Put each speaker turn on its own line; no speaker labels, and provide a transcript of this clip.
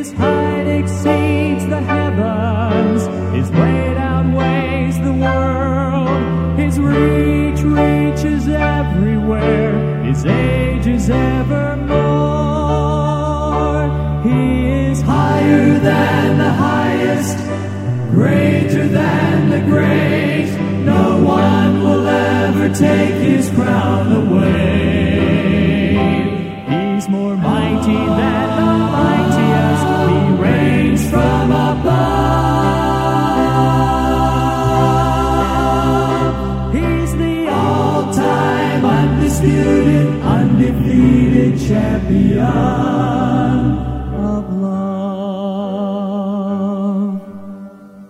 His height exceeds the heavens, His weight outweighs the world. His reach reaches everywhere, His age is evermore. He is higher than the highest, greater than the great. No one will ever take His crown away. He's more mighty than the mightiest. He reigns from above. He's the all-time undisputed, undefeated champion.